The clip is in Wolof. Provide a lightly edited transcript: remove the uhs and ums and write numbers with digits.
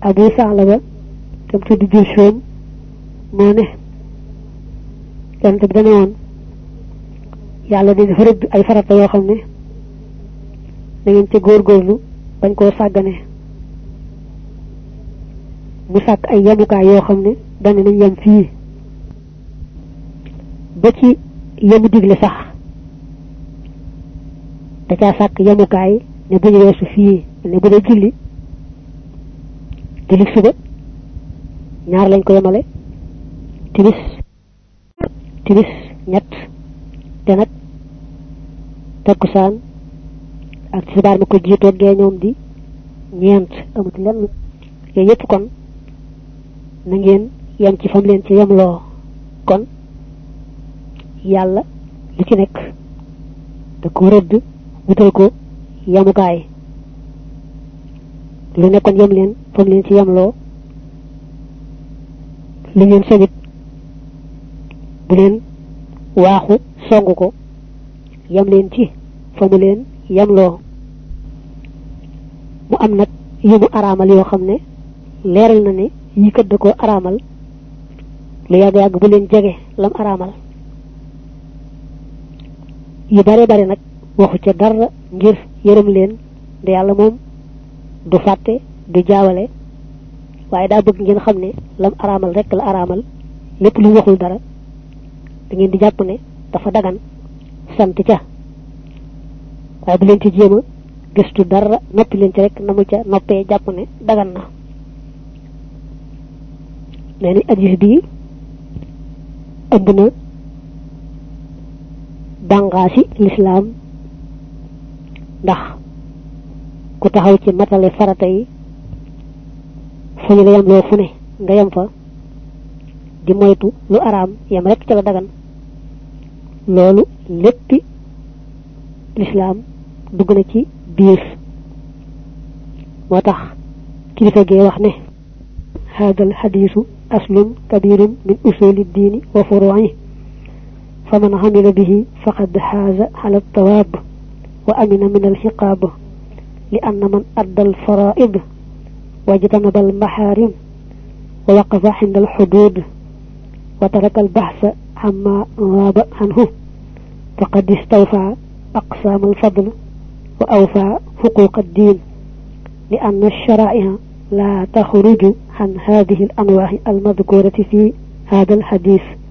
Abu Sa'laba tam tuddi Jushum moo ne yonent bi dana woon yàlla di dafa rëdd ay farata yoo xam ne da ngeen ca góorgóorlu bañ koo sàggane mu sàkk ay yamukaay yoo xam ne dana nañ yem fii ba ci yemu digle sax da caa sàkk yamukaay ne bu ñu weesu fii ne bu dee julli suba ñaar lañ ko yemale timis ñett te nag takkusaan ak tisbaar ma ko jiitoo gee ñoom di ñeent amut lenn yooyu yëpp kon na ngeen yem ci fam leen ci yemloo kon yàlla lu ci nekk da ko rëdd wutal ko yemukaay lu nekkoon yem leen fam leen ci yemloo li ngeen sabit bu leen waaxu songu ko yem leen ci fa mu leen yemloo mu am nag yu mu araamal yoo xam ne leeral na ne yi kat da ko araamal lu yàgg-yàgg bu leen jege lam araamal yu bare bare nag waxu ca dara ngir yërëm leen de yàlla moom du fàtte du jaawale waaye daa bëgg ngeen xam ne lam araamal rek la araamal lépp lu waxul dara da ngeen di jàpp ne dafa dagan sant ca waaye bu leen ci jéem a gëstu dara noppi leen ci rek na mu ca noppee jàpp ne dagan na nee ni hadis bi ëmb na bàngaasi lislaam ndax ku taxaw ci matale farata yi fu ñu la yem loo fu ne nga yem fa di moytu lu araam yem rek ca la dagan loolu léppi lislaam dugg na ci biir moo tax kilifa gee wax ne هذا الحديث أصل كبير من أصول الدين وفروعه فمن عمل به فقد حاز على الثواب وأمن من العقاب لأن من أدى الفرائض واجتنب المحارم ووقف عند الحدود وترك البحث عما غاب عنه فقد استوفى أقسام الفضل وأوفى حقوق الدين لأن الشرائع لا تخرج عن هذه الأنواع المذكورة في هذا الحديث